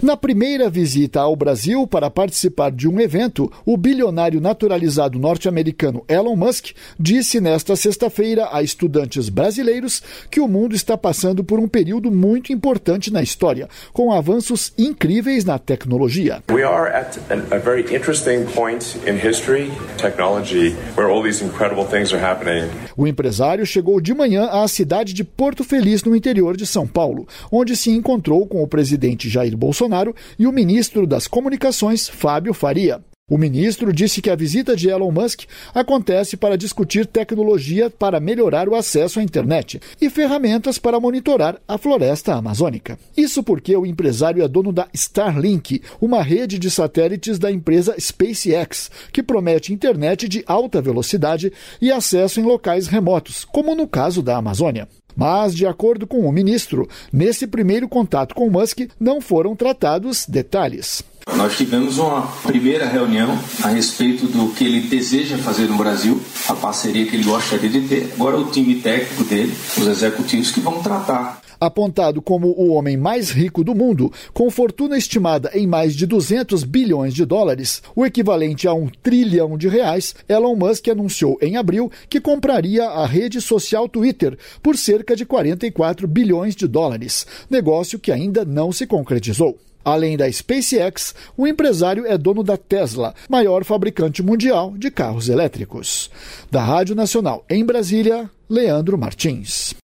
Na primeira visita ao Brasil para participar de um evento, o bilionário naturalizado norte-americano Elon Musk disse nesta sexta-feira a estudantes brasileiros que o mundo está passando por um período muito importante na história, com avanços incríveis na tecnologia. We are at a very interesting point in history, technology, where all these incredible things are happening. O empresário chegou de manhã à cidade de Porto Feliz, no interior de São Paulo, onde se encontrou com o presidente Jair Bolsonaro e o ministro das Comunicações, Fábio Faria. O ministro disse que a visita de Elon Musk acontece para discutir tecnologia para melhorar o acesso à internet e ferramentas para monitorar a floresta amazônica. Isso porque o empresário é dono da Starlink, uma rede de satélites da empresa SpaceX, que promete internet de alta velocidade e acesso em locais remotos, como no caso da Amazônia. Mas, de acordo com o ministro, nesse primeiro contato com Musk não foram tratados detalhes. Nós tivemos uma primeira reunião a respeito do que ele deseja fazer no Brasil, a parceria que ele gostaria de ter. Agora o time técnico dele, os executivos que vão tratar. Apontado como o homem mais rico do mundo, com fortuna estimada em mais de 200 bilhões de dólares, o equivalente a R$1 trilhão, Elon Musk anunciou em abril que compraria a rede social Twitter por cerca de 44 bilhões de dólares, negócio que ainda não se concretizou. Além da SpaceX, o empresário é dono da Tesla, maior fabricante mundial de carros elétricos. Da Rádio Nacional em Brasília, Leandro Martins.